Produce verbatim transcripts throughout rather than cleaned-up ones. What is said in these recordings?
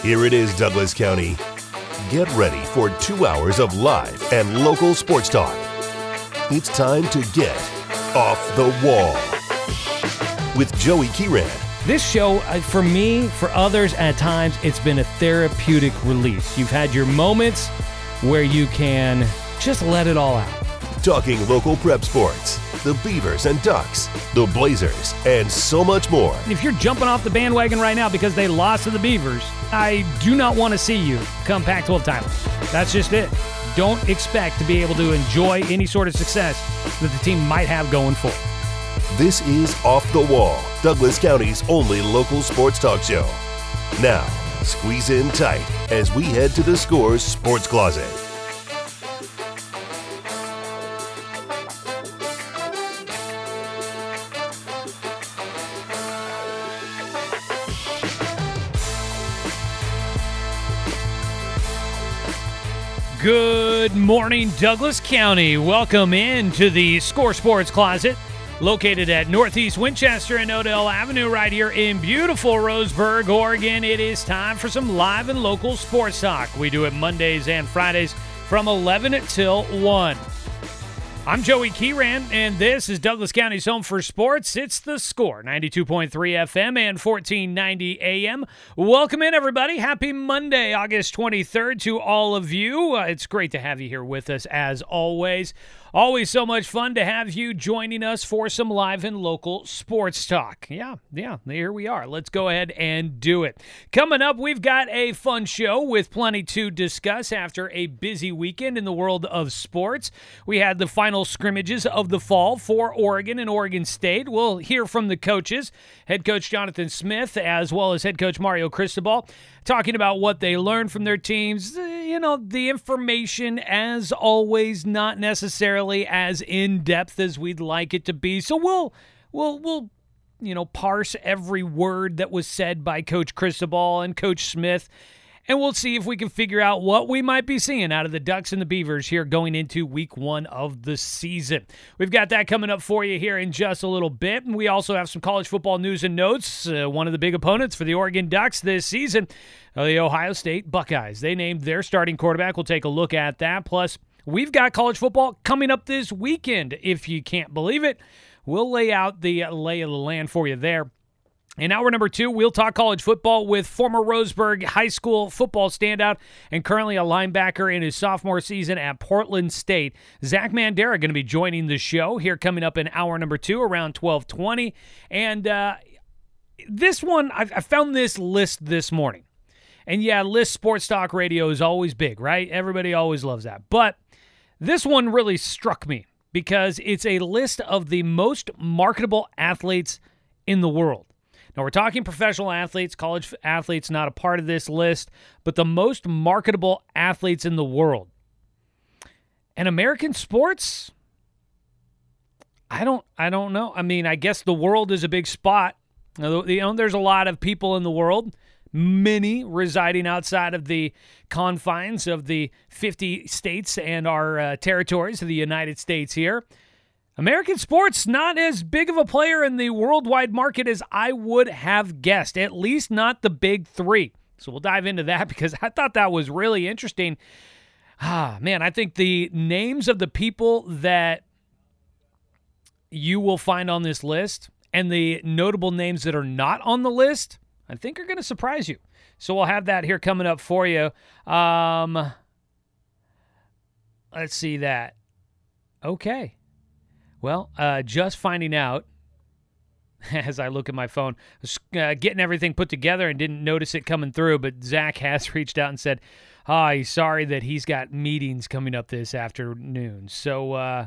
Here it is, Douglas County. Get ready for two hours of live and local sports talk. It's time to get off the wall with Joey Kieran. This show, uh, for me, for others, at times, it's been a therapeutic release. You've had your moments where you can just let it all out. Talking local prep sports, the Beavers and Ducks, the Blazers, and so much more. If you're jumping off the bandwagon right now because they lost to the Beavers, I do not want to see you come Pac twelve title. That's just it. Don't expect to be able to enjoy any sort of success that the team might have going forward. This is Off the Wall, Douglas County's only local sports talk show. Now, squeeze in tight as we head to the Score's Sports Closet. Good morning, Douglas County. Welcome into the Score Sports Closet, located at Northeast Winchester and Odell Avenue right here in beautiful Roseburg, Oregon. It is time for some live and local sports talk. We do it Mondays and Fridays from eleven till one. I'm Joey Kieran, and this is Douglas County's home for sports. It's the Score, ninety-two point three F M and fourteen ninety A M. Welcome in, everybody. Happy Monday, August twenty-third to all of you. Uh, it's great to have you here with us, as always. Always so much fun to have you joining us for some live and local sports talk. Yeah, yeah, here we are. Let's go ahead and do it. Coming up, we've got a fun show with plenty to discuss after a busy weekend in the world of sports. We had the final scrimmages of the fall for Oregon and Oregon State. We'll hear from the coaches, head coach Jonathan Smith, as well as head coach Mario Cristobal, talking about what they learned from their teams. You know, the information, as always, not necessarily as in-depth as we'd like it to be. So we'll, we'll, we'll, you know, parse every word that was said by Coach Cristobal and Coach Smith, and we'll see if we can figure out what we might be seeing out of the Ducks and the Beavers here going into week one of the season. We've got that coming up for you here in just a little bit. And we also have some college football news and notes. Uh, one of the big opponents for the Oregon Ducks this season, uh, the Ohio State Buckeyes. They named their starting quarterback. We'll take a look at that. Plus, we've got college football coming up this weekend, if you can't believe it. We'll lay out the lay of the land for you there. In hour number two, we'll talk college football with former Roseburg High School football standout and currently a linebacker in his sophomore season at Portland State. Zach Mandera going to be joining the show here coming up in hour number two around twelve twenty. And uh, this one, I, I found this list this morning. And yeah, list sports talk radio is always big, right? Everybody always loves that. But this one really struck me because it's a list of the most marketable athletes in the world. Now, we're talking professional athletes, college athletes, not a part of this list, but the most marketable athletes in the world. And American sports, I don't I don't know. I mean, I guess the world is a big spot. You know, there's a lot of people in the world, many residing outside of the confines of the fifty states and our uh, territories of the United States here. American sports, not as big of a player in the worldwide market as I would have guessed, at least not the big three. So we'll dive into that because I thought that was really interesting. Ah, man, I think the names of the people that you will find on this list and the notable names that are not on the list, I think are going to surprise you. So we'll have that here coming up for you. Um, let's see that. Okay. Well, uh, just finding out, as I look at my phone, uh, getting everything put together and didn't notice it coming through, but Zach has reached out and said, oh, he's sorry that he's got meetings coming up this afternoon. So, uh,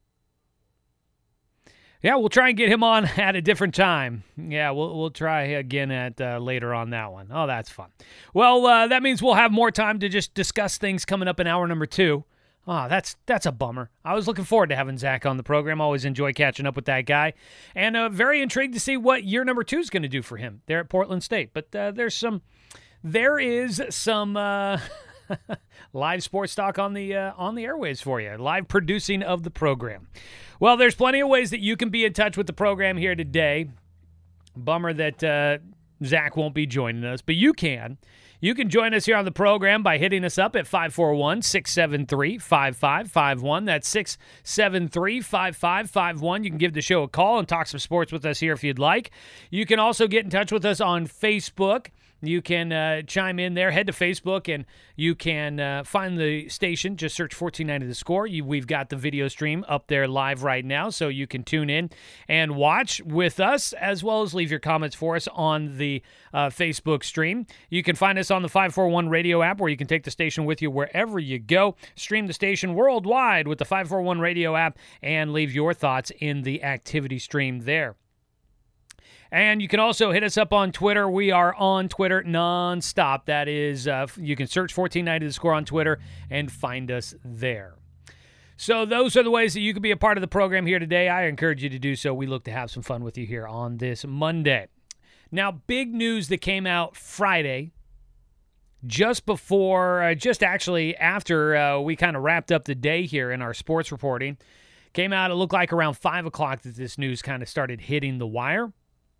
yeah, we'll try and get him on at a different time. Yeah, we'll we'll try again at uh, later on that one. Oh, that's fun. Well, uh, that means we'll have more time to just discuss things coming up in hour number two. Oh, that's that's a bummer. I was looking forward to having Zach on the program. Always enjoy catching up with that guy. And uh, very intrigued to see what year number two is going to do for him there at Portland State. But uh, there's some, there is some uh, live sports talk on the uh, on the airwaves for you. Live producing of the program. Well, there's plenty of ways that you can be in touch with the program here today. Bummer that uh, Zach won't be joining us, but you can. You can join us here on the program by hitting us up at five four one, six seven three, five five five one. That's six seven three, five five five one. You can give the show a call and talk some sports with us here if you'd like. You can also get in touch with us on Facebook. You can uh, chime in there. Head to Facebook, and you can uh, find the station. Just search fourteen ninety The Score. You, we've got the video stream up there live right now, so you can tune in and watch with us, as well as leave your comments for us on the uh, Facebook stream. You can find us on the five forty-one Radio app, where you can take the station with you wherever you go. Stream the station worldwide with the five forty-one Radio app, and leave your thoughts in the activity stream there. And you can also hit us up on Twitter. We are on Twitter nonstop. That is, uh, you can search fourteen ninety The Score on Twitter and find us there. So those are the ways that you can be a part of the program here today. I encourage you to do so. We look to have some fun with you here on this Monday. Now, big news that came out Friday, just before, uh, just actually after uh, we kind of wrapped up the day here in our sports reporting. Came out, it looked like around five o'clock that this news kind of started hitting the wire.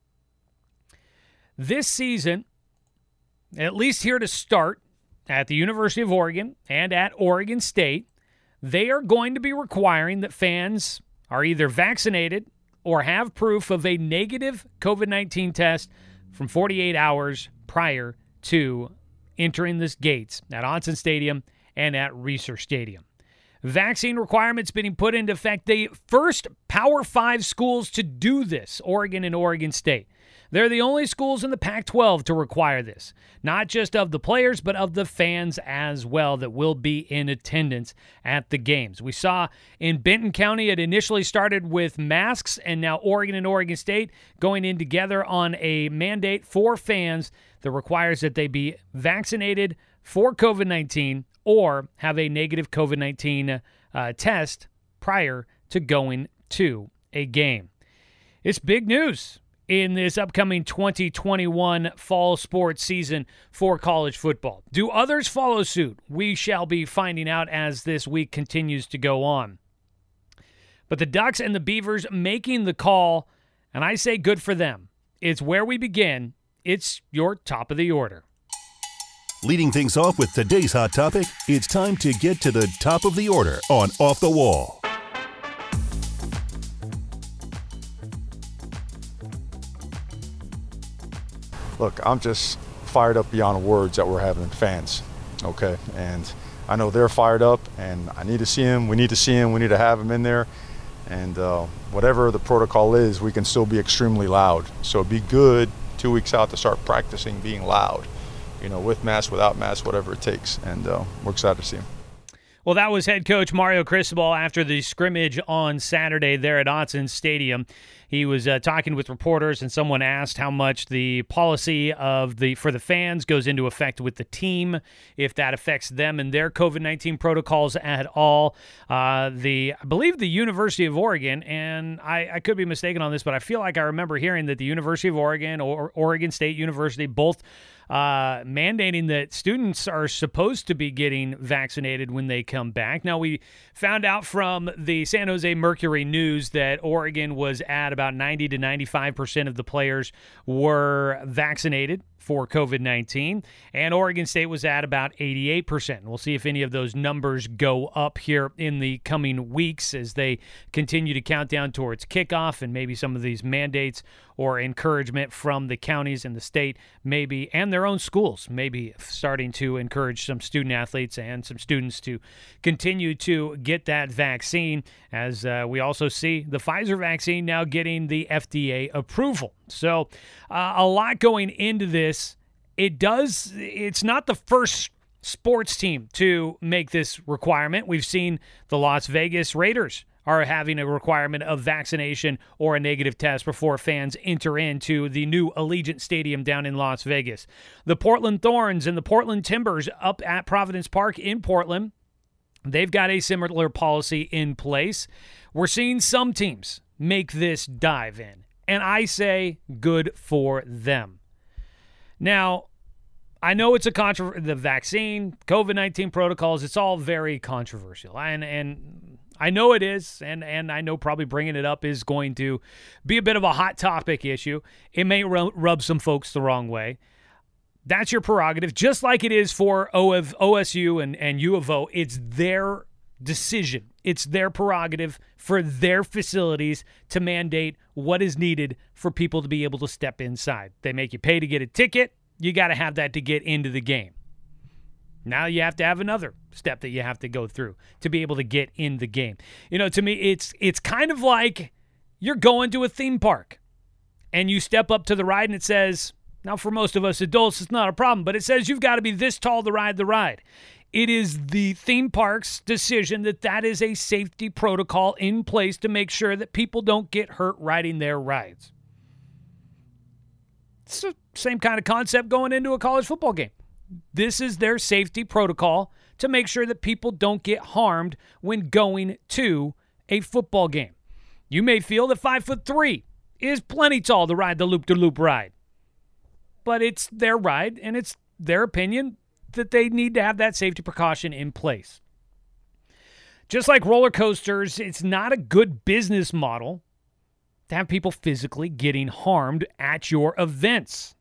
This season, at least here to start, at the University of Oregon and at Oregon State, they are going to be requiring that fans are either vaccinated or have proof of a negative covid nineteen test from forty-eight hours prior to entering the gates at Autzen Stadium and at Reser Stadium. Vaccine requirements being put into effect. The first Power Five schools to do this, Oregon and Oregon State. They're the only schools in the Pac twelve to require this, not just of the players, but of the fans as well that will be in attendance at the games. We saw in Benton County, it initially started with masks, and now Oregon and Oregon State going in together on a mandate for fans that requires that they be vaccinated for covid nineteen or have a negative covid nineteen uh, test prior to going to a game. It's big news in this upcoming twenty twenty-one fall sports season for college football. Do others follow suit? We shall be finding out as this week continues to go on. But the Ducks and the Beavers making the call, and I say good for them. It's where we begin. It's your top of the order. Leading things off with today's hot topic, it's time to get to the top of the order on Off the Wall. Look, I'm just fired up beyond words that we're having fans, okay? And I know they're fired up, and I need to see them. We need to see them. We need to have them in there. And uh, whatever the protocol is, we can still be extremely loud. So it'd be good two weeks out to start practicing being loud, you know, with mask, without mask, whatever it takes. And uh, we're excited to see them. Well, that was head coach Mario Cristobal after the scrimmage on Saturday there at Autzen Stadium. He was uh, talking with reporters, and someone asked how much the policy of the for the fans goes into effect with the team, if that affects them and their covid nineteen protocols at all. Uh, the I believe the University of Oregon, and I, I could be mistaken on this, but I feel like I remember hearing that the University of Oregon or Oregon State University both Uh, mandating that students are supposed to be getting vaccinated when they come back. Now, we found out from the San Jose Mercury News that Oregon was at about ninety to ninety-five percent of the players were vaccinated for covid nineteen, and Oregon State was at about eighty-eight percent. We'll see if any of those numbers go up here in the coming weeks as they continue to count down towards kickoff, and maybe some of these mandates or encouragement from the counties and the state maybe, and their own schools, maybe starting to encourage some student athletes and some students to continue to get that vaccine, as uh, we also see the Pfizer vaccine now getting the F D A approval. So uh, a lot going into this. It does, it's not the first sports team to make this requirement. We've seen the Las Vegas Raiders are having a requirement of vaccination or a negative test before fans enter into the new Allegiant Stadium down in Las Vegas. The Portland Thorns and the Portland Timbers up at Providence Park in Portland, they've got a similar policy in place. We're seeing some teams make this dive in, and I say good for them. Now, I know it's a controversy. The vaccine, COVID nineteen protocols, it's all very controversial. And and I know it is, and, and I know probably bringing it up is going to be a bit of a hot topic issue. It may ru- rub some folks the wrong way. That's your prerogative, just like it is for O S U and, and U of O. It's their decision. It's their prerogative for their facilities to mandate what is needed for people to be able to step inside. They make you pay to get a ticket. You got to have that to get into the game. Now you have to have another step that you have to go through to be able to get in the game. You know, to me, it's it's kind of like you're going to a theme park and you step up to the ride and it says, now for most of us adults, it's not a problem, but it says you've got to be this tall to ride the ride. It is the theme park's decision that that is a safety protocol in place to make sure that people don't get hurt riding their rides. It's the same kind of concept going into a college football game. This is their safety protocol to make sure that people don't get harmed when going to a football game. You may feel that five foot three is plenty tall to ride the loop-de-loop ride, but it's their ride and it's their opinion that they need to have that safety precaution in place. Just like roller coasters, it's not a good business model to have people physically getting harmed at your events.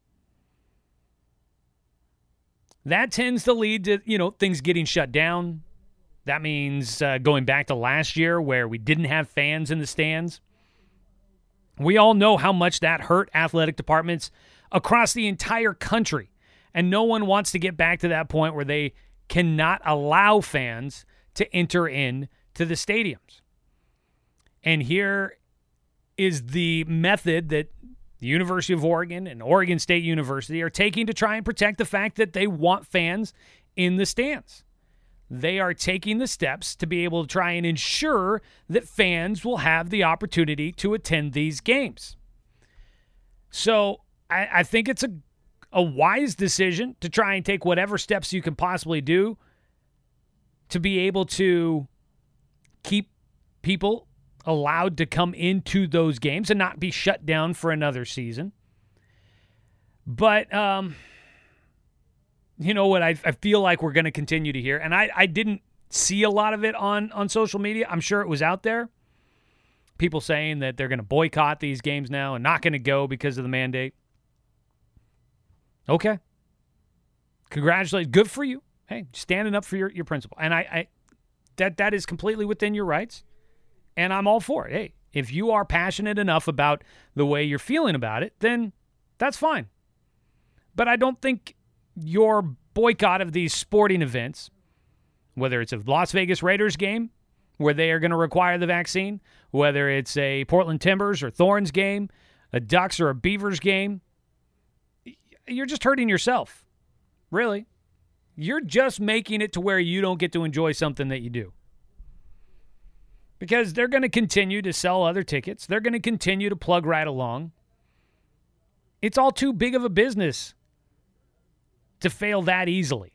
That tends to lead to, you know, things getting shut down. That means uh, going back to last year where we didn't have fans in the stands. We all know how much that hurt athletic departments across the entire country. And no one wants to get back to that point where they cannot allow fans to enter in to the stadiums. And here is the method that the University of Oregon and Oregon State University are taking to try and protect the fact that they want fans in the stands. They are taking the steps to be able to try and ensure that fans will have the opportunity to attend these games. So I, I think it's a, a wise decision to try and take whatever steps you can possibly do to be able to keep people allowed to come into those games and not be shut down for another season. But, um, you know what, I, I feel like we're going to continue to hear, and I, I didn't see a lot of it on, on social media. I'm sure it was out there. People saying that they're going to boycott these games now and not going to go because of the mandate. Okay. Congratulations. Good for you. Hey, standing up for your, your principle. And I, I that that is completely within your rights. And I'm all for it. Hey, if you are passionate enough about the way you're feeling about it, then that's fine. But I don't think your boycott of these sporting events, whether it's a Las Vegas Raiders game where they are going to require the vaccine, whether it's a Portland Timbers or Thorns game, a Ducks or a Beavers game, you're just hurting yourself. Really. You're just making it to where you don't get to enjoy something that you do. Because they're going to continue to sell other tickets. They're going to continue to plug right along. It's all too big of a business to fail that easily.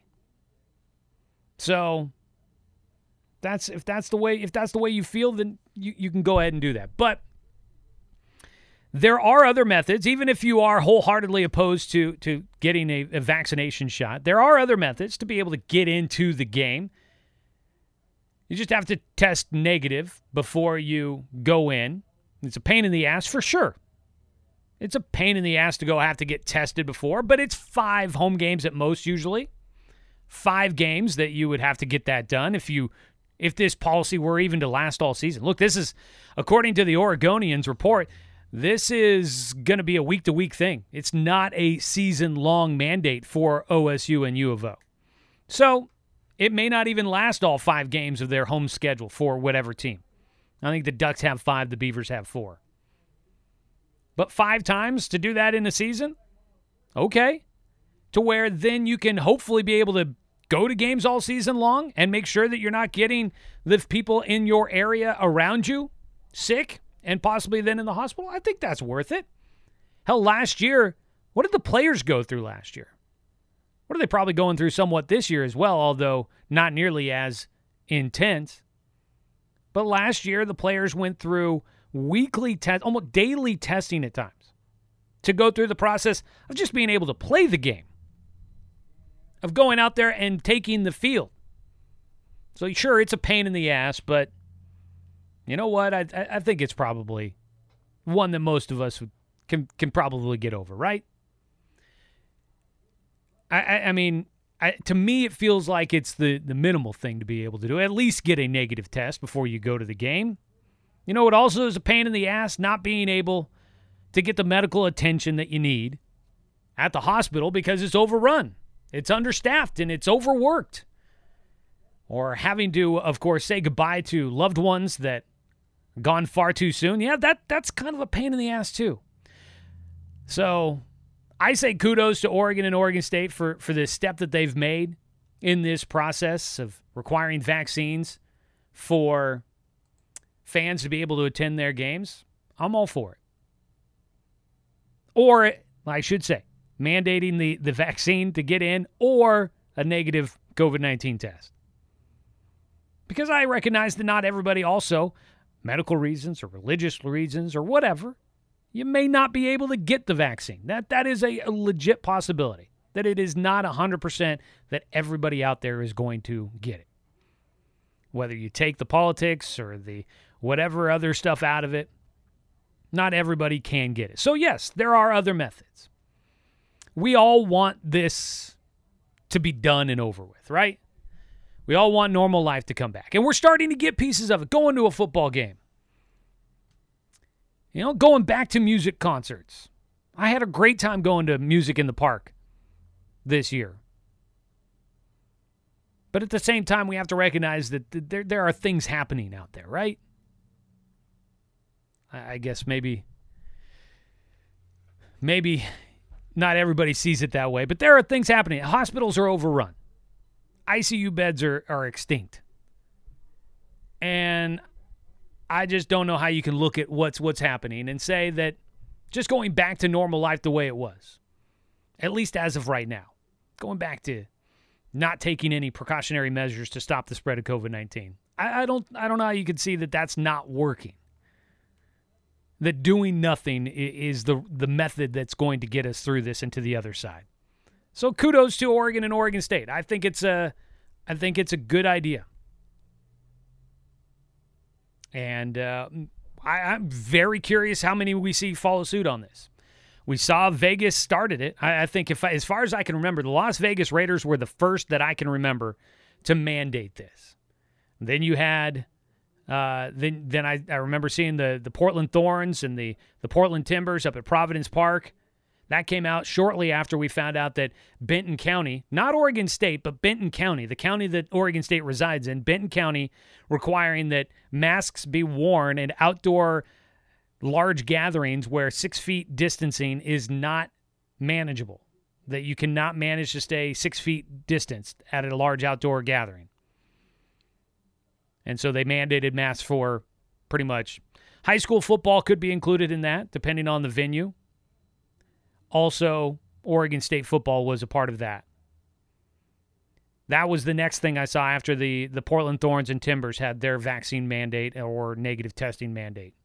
So that's if that's the way if that's the way you feel, then you, you can go ahead and do that. But there are other methods, even if you are wholeheartedly opposed to, to getting a, a vaccination shot. There are other methods to be able to get into the game. You just have to test negative before you go in. It's a pain in the ass for sure. It's a pain in the ass to go have to get tested before, but it's five home games at most usually. Five games that you would have to get that done if you if this policy were even to last all season. Look, this is, according to the Oregonians report, this is going to be a week-to-week thing. It's not a season-long mandate for O S U and U of O. So it may not even last all five games of their home schedule for whatever team. I think the Ducks have five, the Beavers have four. But five times to do that in a season? Okay. To where then you can hopefully be able to go to games all season long and make sure that you're not getting the people in your area around you sick and possibly then in the hospital. I think that's worth it. Hell, last year, what did the players go through last year? What are they probably going through somewhat this year as well, although not nearly as intense. But last year, the players went through weekly test, almost daily testing at times to go through the process of just being able to play the game. of going out there and taking the field. So sure, it's a pain in the ass, but you know what? I I think it's probably one that most of us can can probably get over, right? I I, I mean, I, to me, it feels like it's the, the minimal thing to be able to do. At least get a negative test before you go to the game. You know what also is a pain in the ass? Not being able to get the medical attention that you need at the hospital because it's overrun. It's understaffed and it's overworked. Or having to, of course, say goodbye to loved ones that gone far too soon. Yeah, that that's kind of a pain in the ass too. So I say kudos to Oregon and Oregon State for, for this step that they've made in this process of requiring vaccines for fans to be able to attend their games. I'm all for it. Or, I should say, mandating the, the vaccine to get in or a negative covid nineteen test. Because I recognize that not everybody also, medical reasons or religious reasons or whatever, you may not be able to get the vaccine. That That is a, a legit possibility, that it is not one hundred percent that everybody out there is going to get it. Whether you take the politics or the whatever other stuff out of it, not everybody can get it. So yes, there are other methods. We all want this to be done and over with, right? We all want normal life to come back. And we're starting to get pieces of it. Going to a football game. You know, going back to music concerts. I had a great time going to Music in the Park this year. But at the same time, we have to recognize that there, there are things happening out there, right? I guess maybe, maybe not everybody sees it that way, but there are things happening. Hospitals are overrun. I C U beds are, are extinct. And I just don't know how you can look at what's what's happening and say that just going back to normal life the way it was, at least as of right now, going back to not taking any precautionary measures to stop the spread of covid nineteen. I, I don't I don't know how you can see that that's not working. That doing nothing is the the method that's going to get us through this and to the other side. So kudos to Oregon and Oregon State. I think it's a, I think it's a good idea. And uh, I, I'm very curious how many we see follow suit on this. We saw Vegas started it. I, I think if I, as far as I can remember, the Las Vegas Raiders were the first that I can remember to mandate this. Then you had... Uh, then then I, I remember seeing the, the Portland Thorns and the, the Portland Timbers up at Providence Park. That came out shortly after we found out that Benton County, not Oregon State, but Benton County, the county that Oregon State resides in, Benton County, requiring that masks be worn in outdoor large gatherings where six feet distancing is not manageable, that you cannot manage to stay six feet distanced at a large outdoor gathering. And so they mandated masks for pretty much high school football could be included in that, depending on the venue. Also, Oregon State football was a part of that. That was the next thing I saw after the, the Portland Thorns and Timbers had their vaccine mandate or negative testing mandate.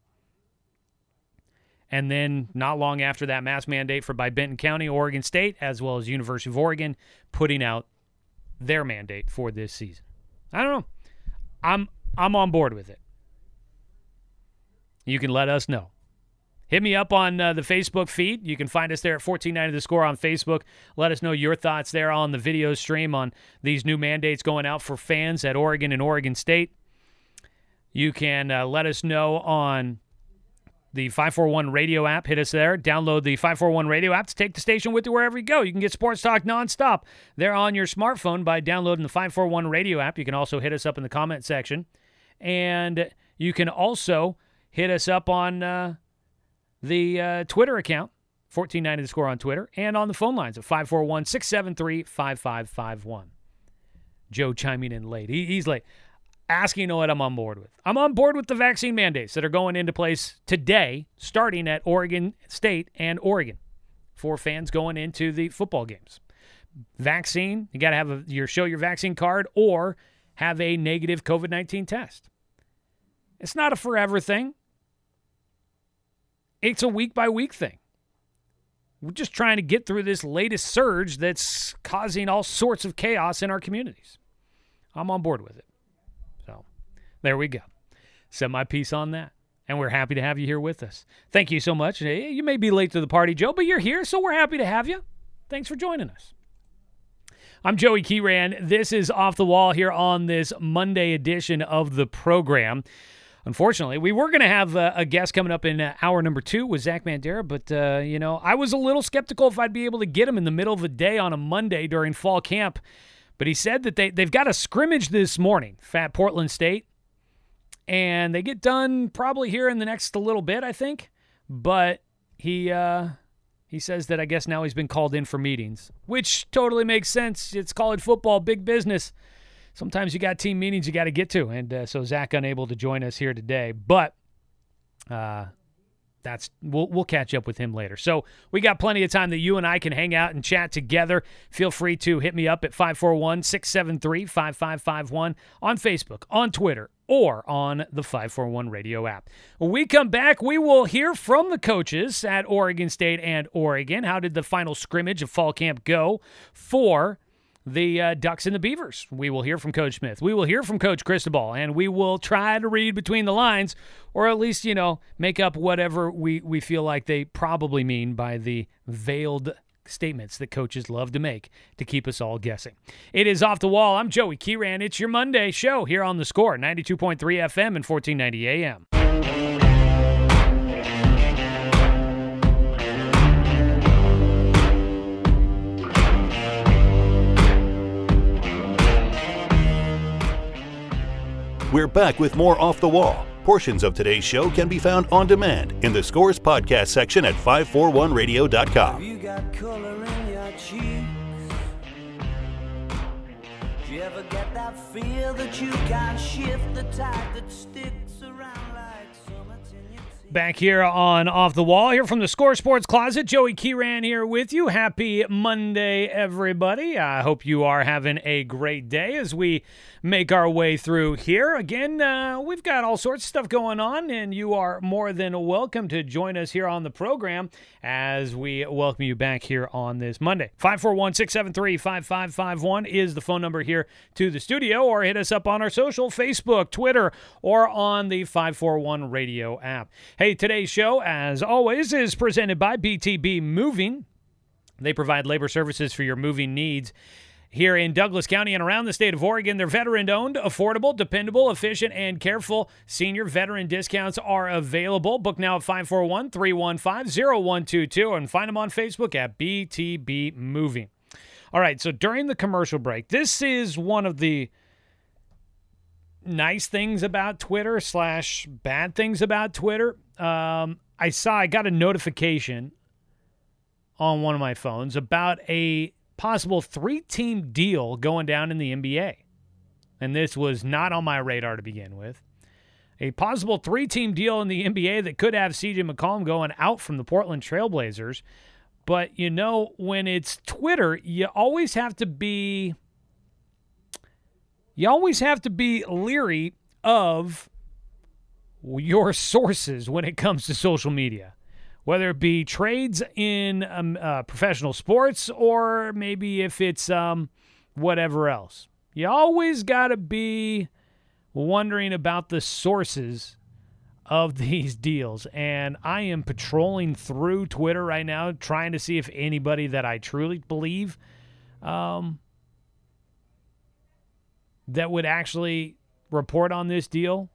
And then not long after that mask mandate for by Benton County, Oregon State, as well as University of Oregon, putting out their mandate for this season. I don't know. I'm I'm on board with it. You can let us know. Hit me up on uh, the Facebook feed. You can find us there at fourteen ninety The Score on Facebook. Let us know your thoughts there on the video stream on these new mandates going out for fans at Oregon and Oregon State. You can uh, let us know on the five forty-one Radio app. Hit us there. Download the five forty-one Radio app to take the station with you wherever you go. You can get Sports Talk nonstop there on your smartphone by downloading the five forty-one Radio app. You can also hit us up in the comment section. And you can also hit us up on uh, the uh, Twitter account, fourteen ninety The Score on Twitter, and on the phone lines at five four one, six seven three, five five five one. Joe chiming in late. He, he's late. Asking what I'm on board with. I'm on board with the vaccine mandates that are going into place today, starting at Oregon State and Oregon for fans going into the football games. Vaccine, you got to have a, your show your vaccine card or have a negative covid nineteen test. It's not a forever thing. It's a week-by-week thing. We're just trying to get through this latest surge that's causing all sorts of chaos in our communities. I'm on board with it. So there we go. Set my piece on that. And we're happy to have you here with us. Thank you so much. You may be late to the party, Joe, but you're here, so we're happy to have you. Thanks for joining us. I'm Joey Kieran. This is Off the Wall here on this Monday edition of the program. Unfortunately, we were going to have a, a guest coming up in uh, hour number two with Zach Mandera, but, uh, you know, I was a little skeptical if I'd be able to get him in the middle of the day on a Monday during fall camp. But he said that they, they've got a scrimmage this morning, at Portland State. And they get done probably here in the next a little bit, I think. But he uh, he says that I guess now he's been called in for meetings, which totally makes sense. It's college football, big business. Sometimes you got team meetings you got to get to. And uh, so Zach unable to join us here today. But uh, that's we'll, we'll catch up with him later. So we got plenty of time that you and I can hang out and chat together. Feel free to hit me up at five four one, six seven three, five five five one on Facebook, on Twitter, or on the five forty-one radio app. When we come back, we will hear from the coaches at Oregon State and Oregon. How did the final scrimmage of fall camp go for the uh, Ducks and the Beavers? We will hear from Coach Smith. We will hear from Coach Cristobal, and we will try to read between the lines, or at least, you know, make up whatever we, we feel like they probably mean by the veiled statements that coaches love to make to keep us all guessing. It is Off the Wall. I'm Joey Kieran. It's your Monday show here on The Score, ninety-two point three F M and fourteen ninety A M. We're back with more Off the Wall. Portions of today's show can be found on demand in the Scores podcast section at five forty-one radio dot com. You got color in your cheeks. Do you ever get that feel that you can't shift the tide that sticks around like summit in your teeth? Back here on Off the Wall, here from the Score Sports Closet, Joey Kieran here with you. Happy Monday, everybody. I hope you are having a great day as we make our way through here. Again, uh, we've got all sorts of stuff going on, and you are more than welcome to join us here on the program as we welcome you back here on this Monday. five four one, six seven three, five five five one is the phone number here to the studio, or hit us up on our social, Facebook, Twitter, or on the five forty-one radio app. Hey, today's show, as always, is presented by B T B Moving. They provide labor services for your moving needs here in Douglas County and around the state of Oregon. They're veteran-owned, affordable, dependable, efficient, and careful. Senior veteran discounts are available. Book now at five four one, three one five, zero one two two and find them on Facebook at B T B Moving. All right, so during the commercial break, this is one of the nice things about Twitter slash bad things about Twitter. Um, I saw, I got a notification on one of my phones about a possible three-team deal going down in the N B A. And this was not on my radar to begin with. A possible three-team deal in the N B A that could have C J McCollum going out from the Portland Trailblazers. But, you know, when it's Twitter, you always have to be you always have to be leery of your sources when it comes to social media. Whether it be trades in um, uh, professional sports, or maybe if it's um, whatever else. You always got to be wondering about the sources of these deals. And I am patrolling through Twitter right now, trying to see if anybody that I truly believe um, that would actually report on this deal.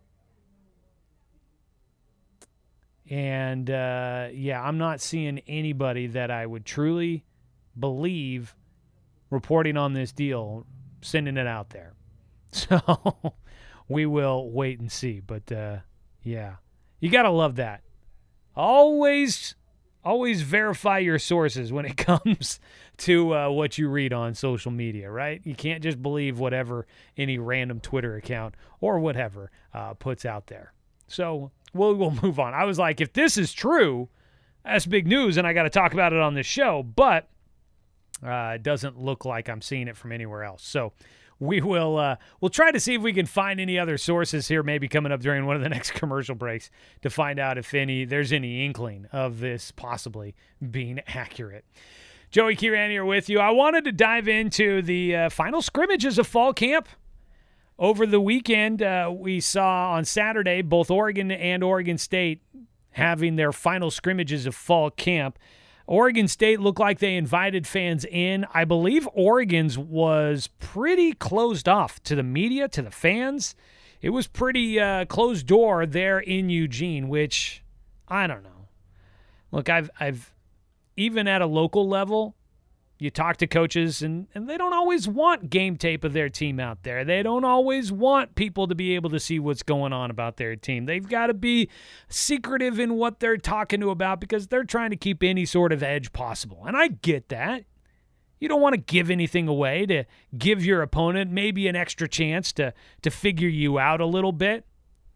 And, uh, yeah, I'm not seeing anybody that I would truly believe reporting on this deal, sending it out there. So we will wait and see. But, uh, yeah, you got to love that. Always, always verify your sources when it comes to uh, what you read on social media, right? You can't just believe whatever any random Twitter account or whatever uh, puts out there. So We'll, we'll move on. I was like, if this is true, that's big news, and I got to talk about it on this show. But Uh, it doesn't look like I'm seeing it from anywhere else. So we will uh, we'll try to see if we can find any other sources here, maybe coming up during one of the next commercial breaks, to find out if any there's any inkling of this possibly being accurate. Joey Kieran here with you. I wanted to dive into the uh, final scrimmages of fall camp. Over the weekend, uh, we saw on Saturday both Oregon and Oregon State having their final scrimmages of fall camp. Oregon State looked like they invited fans in. I believe Oregon's was pretty closed off to the media, to the fans. It was pretty uh, closed door there in Eugene, which I don't know. Look, I've I've even at a local level, you talk to coaches, and, and they don't always want game tape of their team out there. They don't always want people to be able to see what's going on about their team. They've got to be secretive in what they're talking to about because they're trying to keep any sort of edge possible. And I get that. You don't want to give anything away to give your opponent maybe an extra chance to, to figure you out a little bit.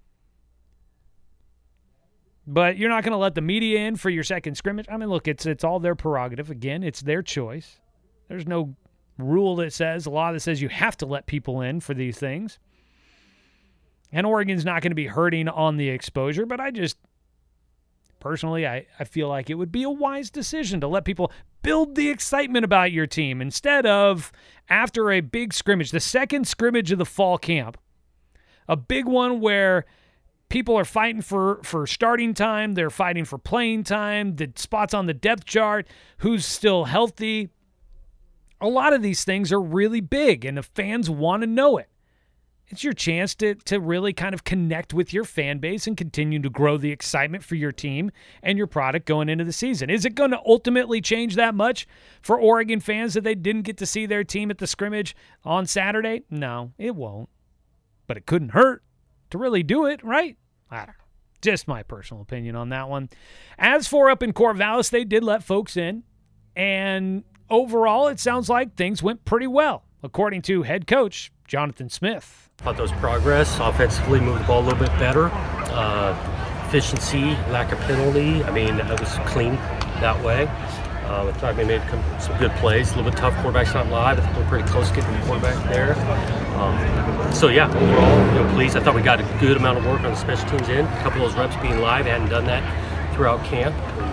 But you're not going to let the media in for your second scrimmage. I mean, look, it's it's all their prerogative. Again, it's their choice. There's no rule that says, a law that says you have to let people in for these things. And Oregon's not going to be hurting on the exposure, but I just, personally, I, I feel like it would be a wise decision to let people build the excitement about your team instead of, after a big scrimmage, the second scrimmage of the fall camp, a big one where people are fighting for, for starting time. They're fighting for playing time, the spots on the depth chart, who's still healthy. A lot of these things are really big, and the fans want to know it. It's your chance to, to really kind of connect with your fan base and continue to grow the excitement for your team and your product going into the season. Is it going to ultimately change that much for Oregon fans that they didn't get to see their team at the scrimmage on Saturday? No, it won't. But it couldn't hurt to really do it, right? I don't know. Just my personal opinion on that one. As for up in Corvallis, they did let folks in, and overall it sounds like things went pretty well, according to head coach Jonathan Smith. I thought there was progress. Offensively, moved the ball a little bit better. Uh, efficiency, lack of penalty. I mean, it was clean that way. Uh, I thought we made some good plays. A little bit tough. Quarterback's not live. I think we're pretty close getting the quarterback there. Um, so, yeah, overall, you know, pleased. I thought we got a good amount of work on the special teams in. A couple of those reps being live. I hadn't done that throughout camp.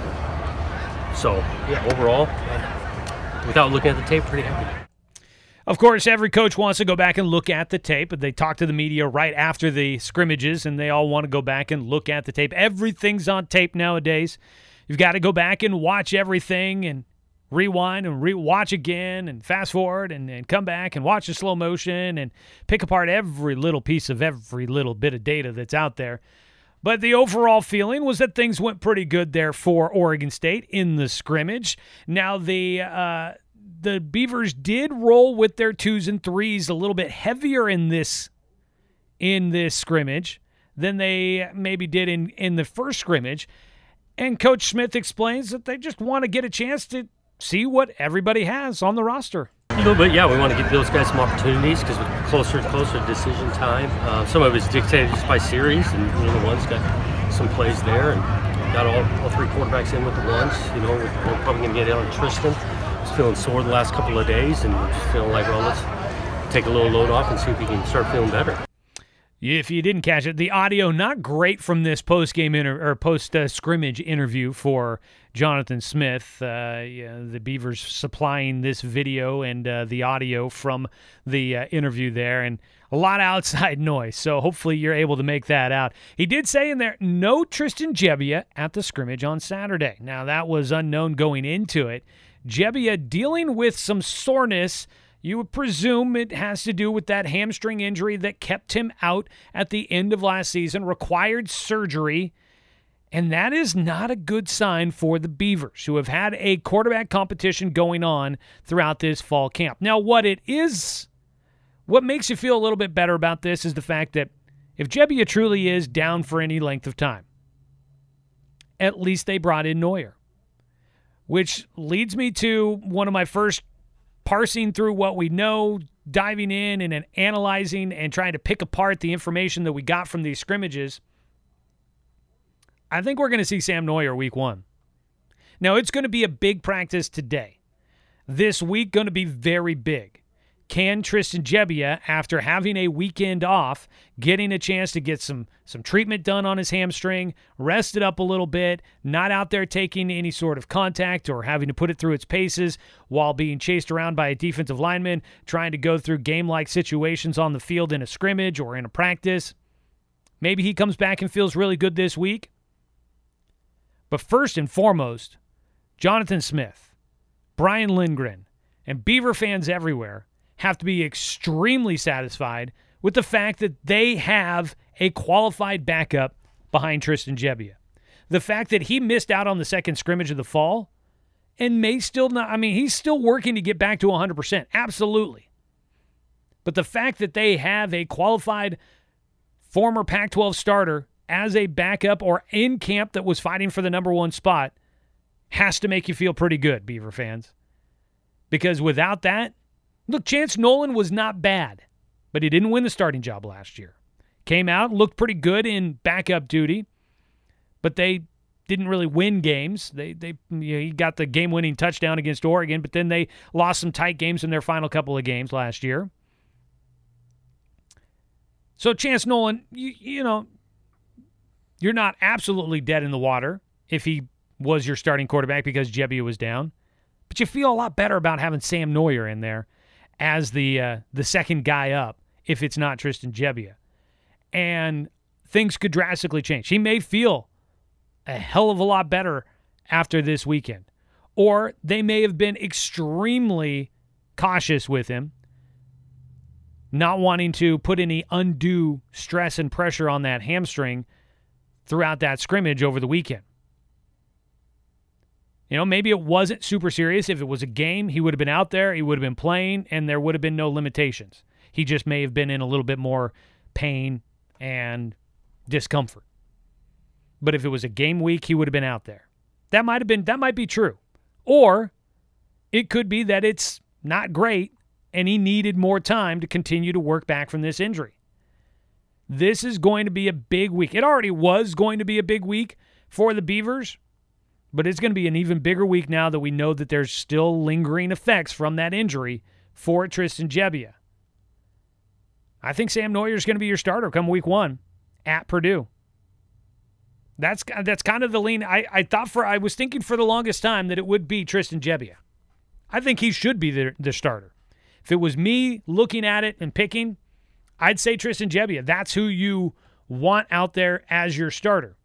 So, yeah, overall, without looking at the tape, pretty happy. Of course, every coach wants to go back and look at the tape, but they talk to the media right after the scrimmages, and they all want to go back and look at the tape. Everything's on tape nowadays. You've got to go back and watch everything and rewind and re-watch again and fast forward and, and come back and watch the slow motion and pick apart every little piece of every little bit of data that's out there. But the overall feeling was that things went pretty good there for Oregon State in the scrimmage. Now, the uh, the Beavers did roll with their twos and threes a little bit heavier in this in this scrimmage than they maybe did in, in the first scrimmage. And Coach Smith explains that they just want to get a chance to see what everybody has on the roster. A little bit, yeah. We want to give those guys some opportunities because we're closer and closer to decision time. Uh, some of it's dictated just by series, and you know, the ones got some plays there, and got all, all three quarterbacks in with the ones. You know, we're, we're probably going to get in on Tristan. He's feeling sore the last couple of days, and we're just feeling like, well, let's take a little load off and see if we can start feeling better. If you didn't catch it, the audio not great from this post-game inter- or post-scrimmage interview for Jonathan Smith. Uh, yeah, the Beavers supplying this video and uh, the audio from the uh, interview there, and a lot of outside noise, so hopefully you're able to make that out. He did say in there, no Tristan Gebbia at the scrimmage on Saturday. Now, that was unknown going into it. Gebbia dealing with some soreness. You would presume it has to do with that hamstring injury that kept him out at the end of last season, required surgery, and that is not a good sign for the Beavers, who have had a quarterback competition going on throughout this fall camp. Now, what it is, what makes you feel a little bit better about this is the fact that if Gebbia truly is down for any length of time, at least they brought in Neuer, which leads me to one of my first parsing through what we know, diving in and, and analyzing and trying to pick apart the information that we got from these scrimmages. I think we're going to see Sam Neuer week one. Now, it's going to be a big practice today. this week going to be very big. Can Tristan Gebbia, after having a weekend off, getting a chance to get some some treatment done on his hamstring, rested up a little bit, not out there taking any sort of contact or having to put it through its paces while being chased around by a defensive lineman, trying to go through game-like situations on the field in a scrimmage or in a practice. Maybe he comes back and feels really good this week. But first and foremost, Jonathan Smith, Brian Lindgren, and Beaver fans everywhere have to be extremely satisfied with the fact that they have a qualified backup behind Tristan Gebbia. The fact that he missed out on the second scrimmage of the fall and may still not, I mean, he's still working to get back to one hundred percent, absolutely. But the fact that they have a qualified former Pac twelve starter as a backup or in camp that was fighting for the number one spot has to make you feel pretty good, Beaver fans. Because without that, look, Chance Nolan was not bad, but he didn't win the starting job last year. Came out, looked pretty good in backup duty, but they didn't really win games. They they you know, he got the game-winning touchdown against Oregon, but then they lost some tight games in their final couple of games last year. So Chance Nolan, you, you know, you're not absolutely dead in the water if he was your starting quarterback because Gebbia was down, but you feel a lot better about having Sam Neuer in there as the uh, the second guy up if it's not Tristan Gebbia. And things could drastically change. He may feel a hell of a lot better after this weekend. Or they may have been extremely cautious with him, not wanting to put any undue stress and pressure on that hamstring throughout that scrimmage over the weekend. You know, maybe it wasn't super serious. If it was a game, he would have been out there, he would have been playing, and there would have been no limitations. He just may have been in a little bit more pain and discomfort. But if it was a game week, he would have been out there. That might have been that might be true. Or it could be that it's not great and he needed more time to continue to work back from this injury. This is going to be a big week. It already was going to be a big week for the Beavers, but it's going to be an even bigger week now that we know that there's still lingering effects from that injury for Tristan Gebbia. I think Sam Neuer is going to be your starter come week one at Purdue. That's that's kind of the lean. I, I thought for I was thinking for the longest time that it would be Tristan Gebbia. I think he should be the, the starter. If it was me looking at it and picking, I'd say Tristan Gebbia. That's who you want out there as your starter.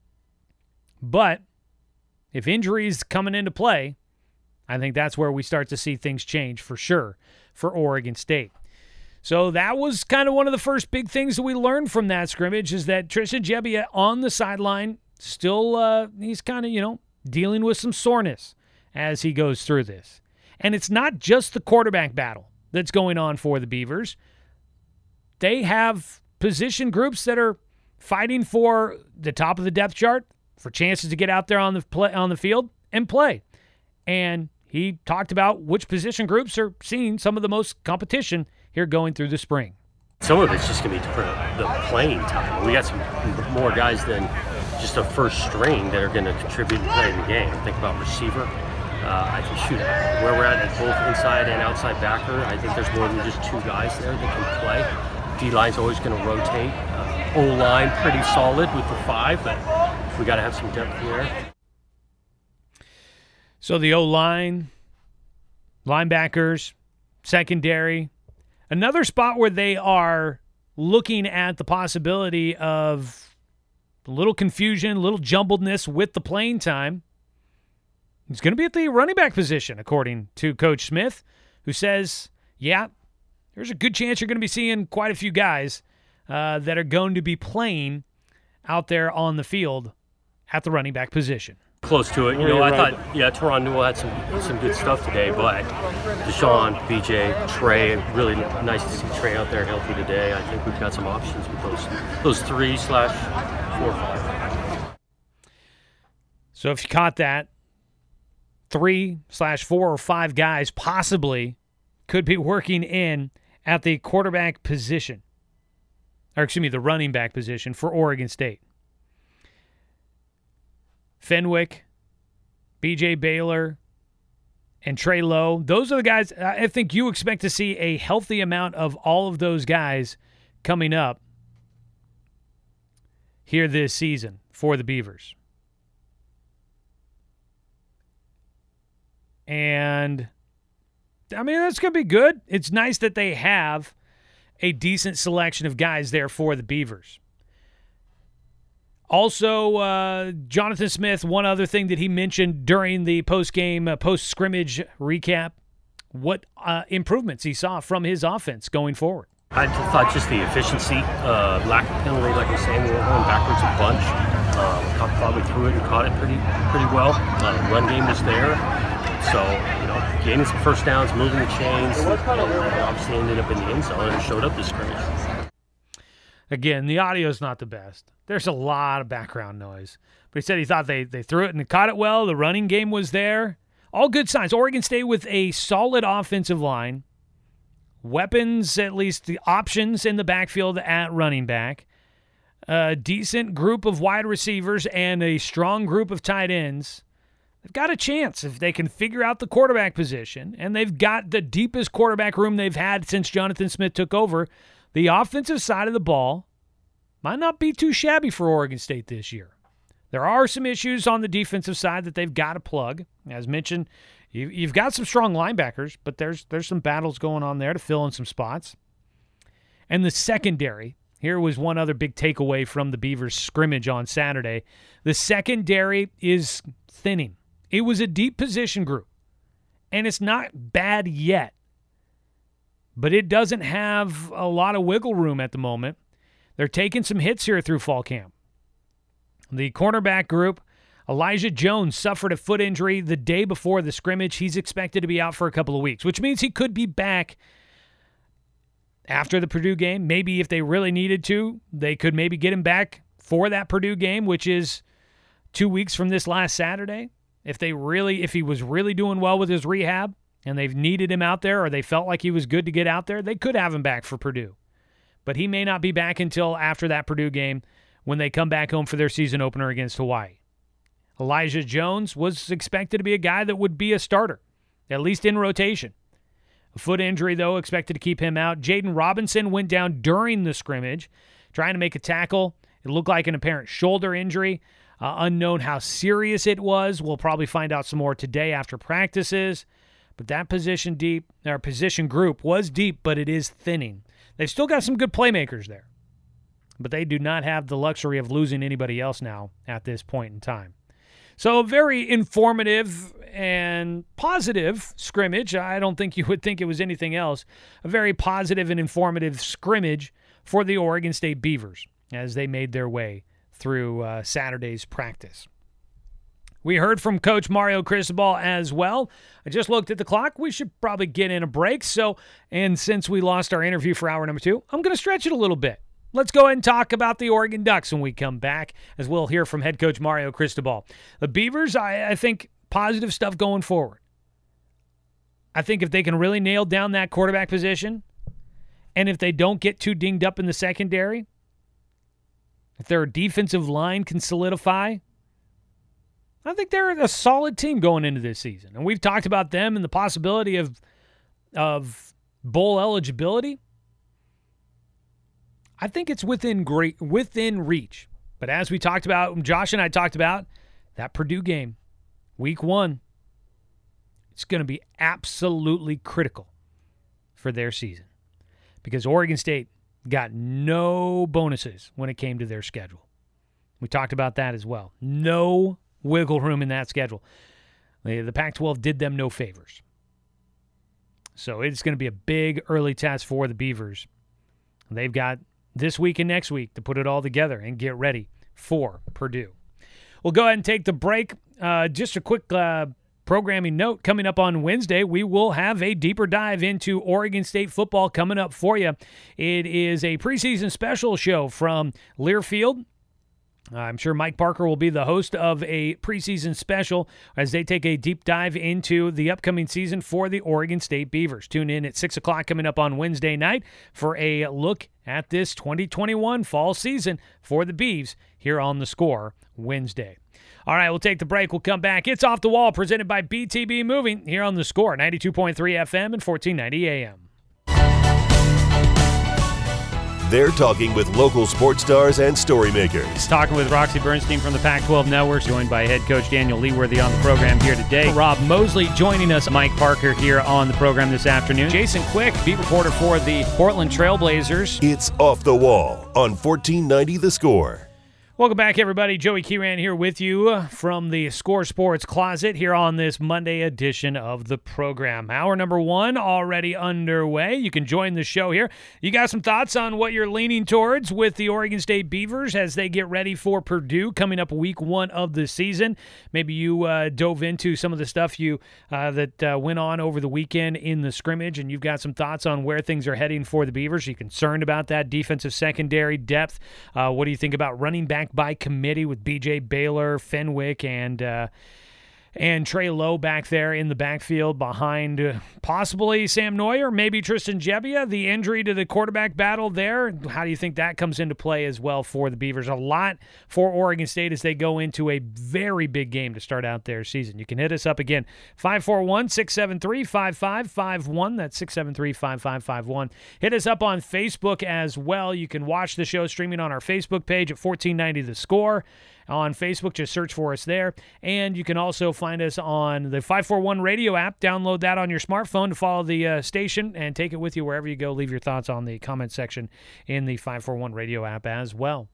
But if injuries coming into play, I think that's where we start to see things change for sure for Oregon State. So that was kind of one of the first big things that we learned from that scrimmage is that Tristan Gebbia on the sideline still, uh, he's kind of, you know, dealing with some soreness as he goes through this. And it's not just the quarterback battle that's going on for the Beavers. They have position groups that are fighting for the top of the depth chart, for chances to get out there on the play, on the field and play. And he talked about which position groups are seeing some of the most competition here going through the spring. Some of it's just going to be for the playing time. We got some more guys than just a first string that are going to contribute and play in the game. Think about receiver. Uh, I think, shoot, where we're at, at both inside and outside backer, I think there's more than just two guys there that can play. D-line's always going to rotate. Uh, O-line pretty solid with the five, but we got to have some depth there. So the O-line, linebackers, secondary, another spot where they are looking at the possibility of a little confusion, a little jumbledness with the playing time. It's going to be at the running back position, according to Coach Smith, who says, yeah, there's a good chance you're going to be seeing quite a few guys uh, that are going to be playing out there on the field at the running back position. Close to it. You know, I thought, yeah, Teron Newell had some some good stuff today, but Deshaun, B J, Trey, really nice to see Trey out there healthy today. I think we've got some options with those those three slash four five. So if you caught that, three slash four or five guys possibly could be working in at the quarterback position, or excuse me, the running back position for Oregon State. Fenwick, B J Baylor, and Trey Lowe. Those are the guys I think you expect to see a healthy amount of all of those guys coming up here this season for the Beavers. And, I mean, that's going to be good. It's nice that they have a decent selection of guys there for the Beavers. Also, uh, Jonathan Smith, one other thing that he mentioned during the post-game, uh, post-scrimmage recap, what uh, improvements he saw from his offense going forward. I just thought just the efficiency, uh, lack of penalty, like we're saying, we were going backwards a bunch. Um, thought we threw it and caught it pretty pretty well. Uh, run game was there. So, you know, gaining some first downs, moving the chains, and obviously ended up in the end zone and showed up this scrimmage. Again, the audio is not the best. There's a lot of background noise. But he said he thought they, they threw it and caught it well. The running game was there. All good signs. Oregon State with a solid offensive line. Weapons, at least the options in the backfield at running back. A decent group of wide receivers and a strong group of tight ends. They've got a chance if they can figure out the quarterback position, and they've got the deepest quarterback room they've had since Jonathan Smith took over. The offensive side of the ball might not be too shabby for Oregon State this year. There are some issues on the defensive side that they've got to plug. As mentioned, you, you've got some strong linebackers, but there's there's some battles going on there to fill in some spots. And the secondary, here was one other big takeaway from the Beavers scrimmage on Saturday. The secondary is thinning. It was a deep position group, and it's not bad yet, but it doesn't have a lot of wiggle room at the moment. They're taking some hits here through fall camp. The cornerback group, Elijah Jones suffered a foot injury the day before the scrimmage. He's expected to be out for a couple of weeks, which means he could be back after the Purdue game. Maybe if they really needed to, they could maybe get him back for that Purdue game, which is two weeks from this last Saturday. If they really, if he was really doing well with his rehab and they've needed him out there or they felt like he was good to get out there, they could have him back for Purdue. But he may not be back until after that Purdue game when they come back home for their season opener against Hawaii. Elijah Jones was expected to be a guy that would be a starter, at least in rotation. A foot injury, though, expected to keep him out. Jaden Robinson went down during the scrimmage, trying to make a tackle. It looked like an apparent shoulder injury. Uh, unknown how serious it was. We'll probably find out some more today after practices. But that position deep, our position group was deep, but it is thinning. They've still got some good playmakers there. But they do not have the luxury of losing anybody else now at this point in time. So a very informative and positive scrimmage. I don't think you would think it was anything else. A very positive and informative scrimmage for the Oregon State Beavers as they made their way through uh, Saturday's practice. We heard from Coach Mario Cristobal as well. I just looked at the clock. We should probably get in a break. So, and since we lost our interview for hour number two, I'm going to stretch it a little bit. Let's go ahead and talk about the Oregon Ducks when we come back, as we'll hear from head coach Mario Cristobal. The Beavers, I, I think, positive stuff going forward. I think if they can really nail down that quarterback position, and if they don't get too dinged up in the secondary, if their defensive line can solidify, I think they're a solid team going into this season. And we've talked about them and the possibility of, of bowl eligibility. I think it's within great within reach. But as we talked about, Josh and I talked about, that Purdue game, week one, it's going to be absolutely critical for their season. Because Oregon State got no bonuses when it came to their schedule. We talked about that as well. No wiggle room in that schedule. The Pac twelve did them no favors. So it's going to be a big early test for the Beavers. They've got this week and next week to put it all together and get ready for Purdue. We'll go ahead and take the break. Uh, just a quick uh, programming note. Coming up on Wednesday, we will have a deeper dive into Oregon State football coming up for you. It is a preseason special show from Learfield. I'm sure Mike Parker will be the host of a preseason special as they take a deep dive into the upcoming season for the Oregon State Beavers. Tune in at six o'clock coming up on Wednesday night for a look at this twenty twenty-one fall season for the Beavs here on The Score Wednesday. All right, we'll take the break. We'll come back. It's Off the Wall, presented by B T B Moving here on The Score, ninety-two point three F M and fourteen ninety A M. They're talking with local sports stars and story makers. Talking with Roxy Bernstein from the Pac twelve Network, joined by head coach Daniel Leeworthy on the program here today. Rob Mosley joining us, Mike Parker here on the program this afternoon. Jason Quick, beat reporter for the Portland Trailblazers. It's Off the Wall on fourteen ninety The Score. Welcome back, everybody. Joey Kieran here with you from the Score Sports Closet here on this Monday edition of the program. Hour number one already underway. You can join the show here. You got some thoughts on what you're leaning towards with the Oregon State Beavers as they get ready for Purdue coming up week one of the season. Maybe you uh, dove into some of the stuff you uh, that uh, went on over the weekend in the scrimmage, and you've got some thoughts on where things are heading for the Beavers. Are you concerned about that defensive secondary depth? Uh, what do you think about running back by committee with B J Baylor, Fenwick, and uh, and Trey Lowe back there in the backfield behind uh, possibly Sam Neuer, maybe Tristan Gebbia? The injury to the quarterback battle there, how do you think that comes into play as well for the Beavers? A lot for Oregon State as they go into a very big game to start out their season. You can hit us up again, five four one, six seven three, five five five one. That's six seven three, five five five one. Hit us up on Facebook as well. You can watch the show streaming on our Facebook page at fourteen ninety The Score. On Facebook, just search for us there. And you can also find us on the five forty-one radio app. Download that on your smartphone to follow the uh, station and take it with you wherever you go. Leave your thoughts on the comment section in the five forty-one radio app as well.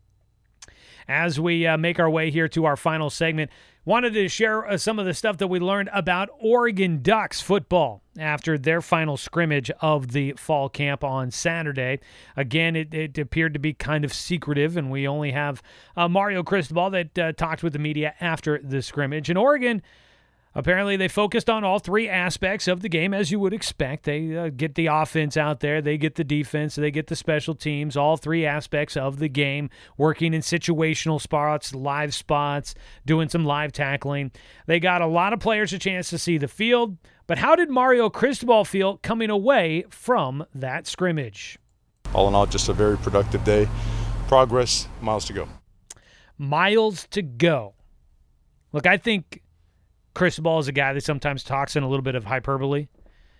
As we uh, make our way here to our final segment, wanted to share uh, some of the stuff that we learned about Oregon Ducks football after their final scrimmage of the fall camp on Saturday. Again, it, it appeared to be kind of secretive, and we only have uh, Mario Cristobal that uh, talked with the media after the scrimmage. In Oregon, apparently they focused on all three aspects of the game, as you would expect. They uh, get the offense out there, they get the defense, they get the special teams, all three aspects of the game, working in situational spots, live spots, doing some live tackling. They got a lot of players a chance to see the field, but how did Mario Cristobal feel coming away from that scrimmage? All in all, just a very productive day. Progress, miles to go. Miles to go. Look, I think Cristobal is a guy that sometimes talks in a little bit of hyperbole.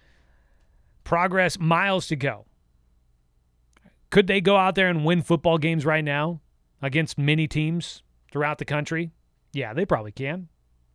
Progress, miles to go. Could they go out there and win football games right now against many teams throughout the country? Yeah, they probably can.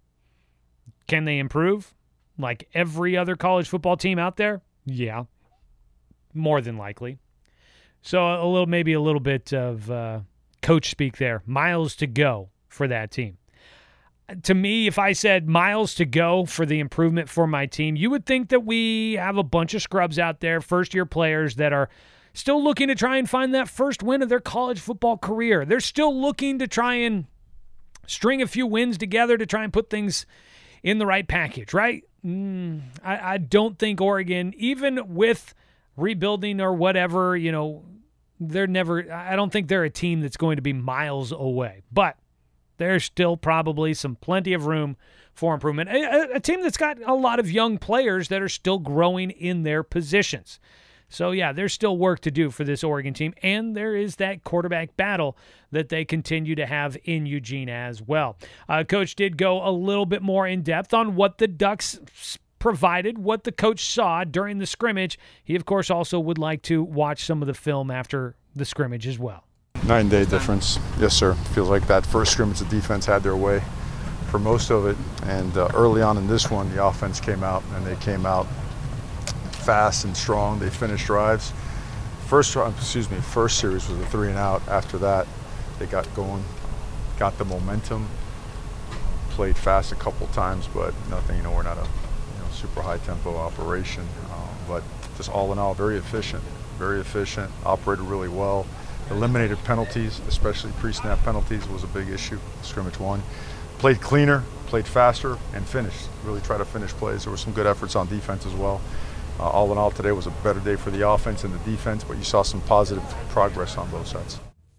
Can they improve like every other college football team out there? Yeah, more than likely. So a little, maybe a little bit of uh, coach speak there. Miles to go for that team. To me, if I said miles to go for the improvement for my team, you would think that we have a bunch of scrubs out there, first-year players that are still looking to try and find that first win of their college football career. They're still looking to try and string a few wins together to try and put things in the right package, right? Mm, I, I don't think Oregon, even with rebuilding or whatever, you know, they're never – I don't think they're a team that's going to be miles away. But there's still probably some plenty of room for improvement. A, a, a team that's got a lot of young players that are still growing in their positions. So, yeah, there's still work to do for this Oregon team, and there is that quarterback battle that they continue to have in Eugene as well. Uh, Coach did go a little bit more in depth on what the Ducks provided, what the coach saw during the scrimmage. He, of course, also would like to watch some of the film after the scrimmage as well. Nine day difference. Yes, sir. Feels like that first scrimmage, the defense had their way for most of it. And uh, early on in this one, the offense came out, and they came out fast and strong. They finished drives. First, excuse me, first series was a three and out. After that, they got going, got the momentum, played fast a couple times, but nothing, you know, we're not a you know, super high tempo operation. Um, but just all in all, very efficient, very efficient, operated really well. Eliminated penalties, especially pre-snap penalties, was a big issue. Scrimmage one. Played cleaner, played faster, and finished. Really try to finish plays. There were some good efforts on defense as well. Uh, all in all, today was a better day for the offense and the defense, but you saw some positive progress on both sides.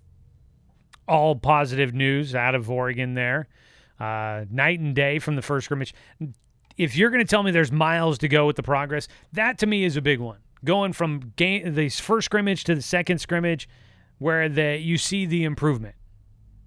All positive news out of Oregon there. Uh, night and day from the first scrimmage. If you're going to tell me there's miles to go with the progress, that to me is a big one. Going from game, the first scrimmage to the second scrimmage, where the, you see the improvement.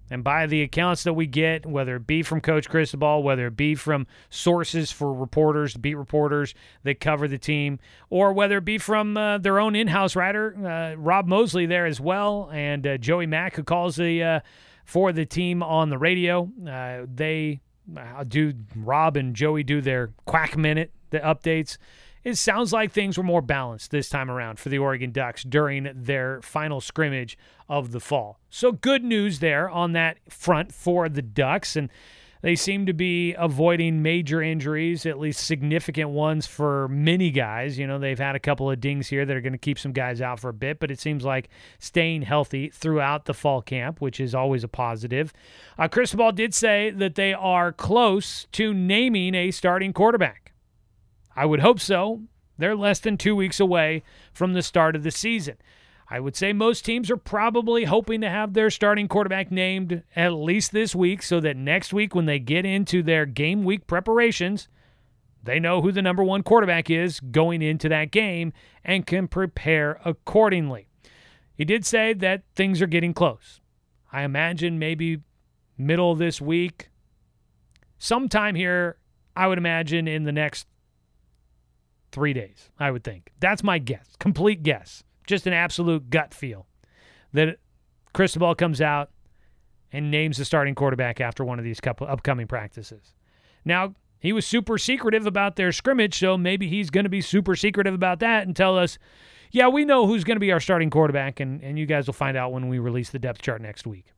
And by the accounts that we get, whether it be from Coach Cristobal, whether it be from sources for reporters, beat reporters that cover the team, or whether it be from uh, their own in-house writer, uh, Rob Mosley there as well, and uh, Joey Mack, who calls the uh, for the team on the radio. Uh, they uh, do, Rob and Joey do their quack minute, the updates. It sounds like things were more balanced this time around for the Oregon Ducks during their final scrimmage of the fall. So good news there on that front for the Ducks, and they seem to be avoiding major injuries, at least significant ones for many guys. You know, they've had a couple of dings here that are going to keep some guys out for a bit, but it seems like staying healthy throughout the fall camp, which is always a positive. Uh, Cristobal did say that they are close to naming a starting quarterback. I would hope so. They're less than two weeks away from the start of the season. I would say most teams are probably hoping to have their starting quarterback named at least this week so that next week when they get into their game week preparations, they know who the number one quarterback is going into that game and can prepare accordingly. He did say that things are getting close. I imagine maybe middle of this week, sometime here, I would imagine in the next Three days, I would think. That's my guess. Complete guess. Just an absolute gut feel that Cristobal comes out and names the starting quarterback after one of these couple upcoming practices. Now, he was super secretive about their scrimmage, so maybe he's going to be super secretive about that and tell us, yeah, we know who's going to be our starting quarterback, and, and you guys will find out when we release the depth chart next week.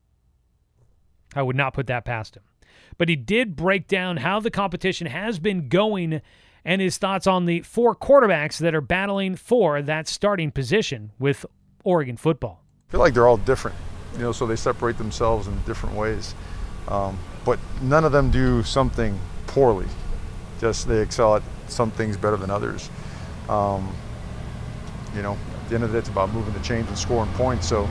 I would not put that past him. But he did break down how the competition has been going and his thoughts on the four quarterbacks that are battling for that starting position with Oregon football. I feel like they're all different, you know, so they separate themselves in different ways. Um, but none of them do something poorly. Just they excel at some things better than others. Um, you know, at the end of the day, it's about moving the chains and scoring points. So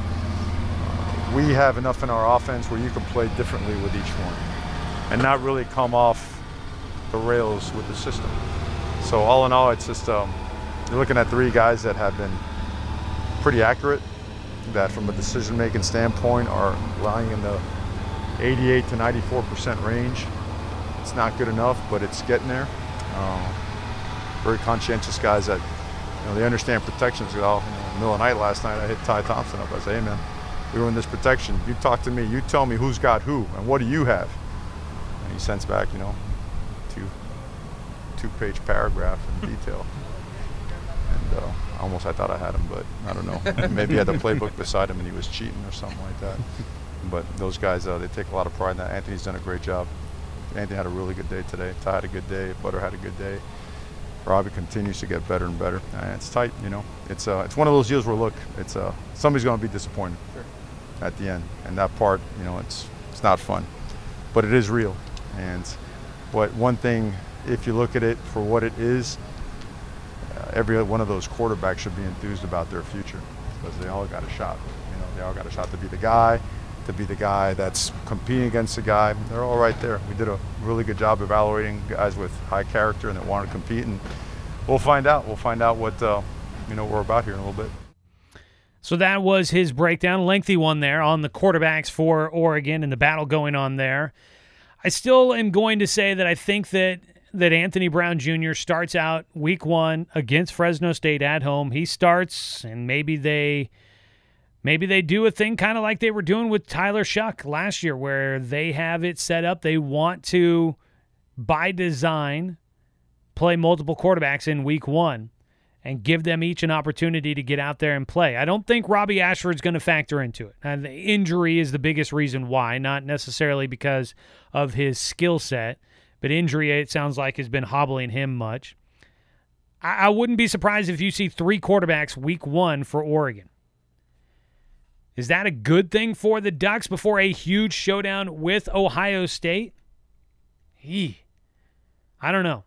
uh, we have enough in our offense where you can play differently with each one and not really come off the rails with the system. So all in all, it's just um, you're looking at three guys that have been pretty accurate, that from a decision-making standpoint are lying in the eighty-eight to ninety-four percent range. It's not good enough, but it's getting there. Um, very conscientious guys that, you know, they understand protections. Well, you know, in the middle of the night last night, I hit Ty Thompson up. I said, hey, man, we were in this protection. You talk to me. You tell me who's got who and what do you have? And he sends back, you know, two two-page paragraph in detail. And uh, almost I thought I had him, but I don't know. Maybe he had the playbook beside him and he was cheating or something like that. But those guys, uh, they take a lot of pride in that. Anthony's done a great job. Anthony had a really good day today. Ty had a good day. Butter had a good day. Robbie continues to get better and better. And it's tight, you know. It's uh, it's one of those deals where, look, it's uh, somebody's going to be disappointed sure. at the end. And that part, you know, it's it's not fun. But it is real. And but one thing, if you look at it for what it is, uh, every one of those quarterbacks should be enthused about their future because they all got a shot. You know, they all got a shot to be the guy, to be the guy that's competing against the guy. They're all right there. We did a really good job evaluating guys with high character and that want to compete, and we'll find out. We'll find out what uh, you know we're about here in a little bit. So that was his breakdown, lengthy one there on the quarterbacks for Oregon and the battle going on there. I still am going to say that I think that that Anthony Brown Junior starts out week one against Fresno State at home. He starts, and maybe they maybe they do a thing kind of like they were doing with Tyler Shuck last year, where they have it set up. They want to, by design, play multiple quarterbacks in week one and give them each an opportunity to get out there and play. I don't think Robbie Ashford's going to factor into it. And the injury is the biggest reason why, not necessarily because of his skill set. But injury, it sounds like, has been hobbling him much. I, I wouldn't be surprised if you see three quarterbacks week one for Oregon. Is that a good thing for the Ducks before a huge showdown with Ohio State? Eee. I don't know.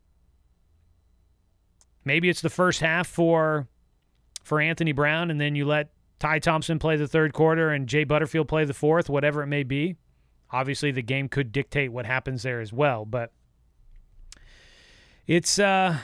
Maybe it's the first half for, for Anthony Brown, and then you let Ty Thompson play the third quarter and Jay Butterfield play the fourth, whatever it may be. Obviously, the game could dictate what happens there as well, but it's, uh,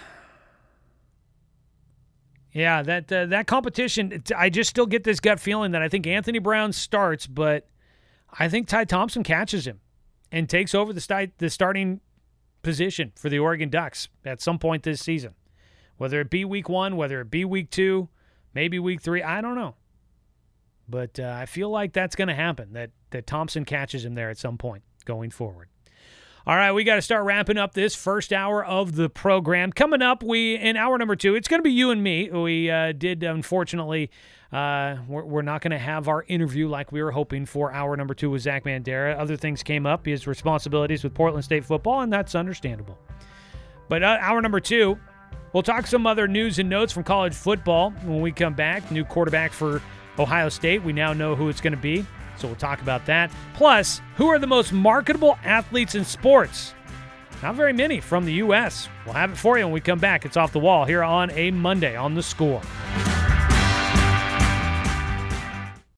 yeah, that uh, that competition, I just still get this gut feeling that I think Anthony Brown starts, but I think Ty Thompson catches him and takes over the, sti- the starting position for the Oregon Ducks at some point this season. Whether it be week one, whether it be week two, maybe week three, I don't know. But uh, I feel like that's going to happen, that, that Thompson catches him there at some point going forward. All right, we got to start wrapping up this first hour of the program. Coming up, we in hour number two, it's going to be you and me. We uh, did, unfortunately, uh, we're, we're not going to have our interview like we were hoping for hour number two with Zach Mandera. Other things came up, his responsibilities with Portland State football, and that's understandable. But uh, hour number two, we'll talk some other news and notes from college football when we come back. New quarterback for Ohio State. We now know who it's going to be. So we'll talk about that. Plus, who are the most marketable athletes in sports? Not very many from the U S We'll have it for you when we come back. It's Off the Wall here on a Monday on The Score.